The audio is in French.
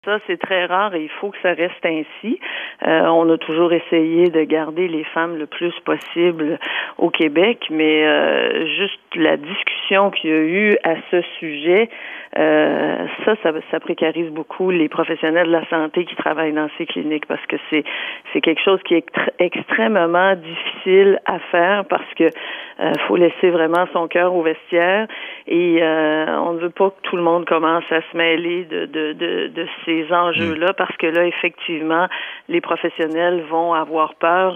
Ça, c'est très rare et il faut que ça reste ainsi. On a toujours essayé de garder les femmes le plus possible au Québec, mais juste la discussion qu'il y a eu à ce sujet, ça précarise beaucoup les professionnels de la santé qui travaillent dans ces cliniques parce que c'est quelque chose qui est extrêmement difficile à faire parce que faut laisser vraiment son cœur au vestiaire et on ne veut pas que tout le monde commence à se mêler de ces enjeux-là parce que là, effectivement, les professionnels vont avoir peur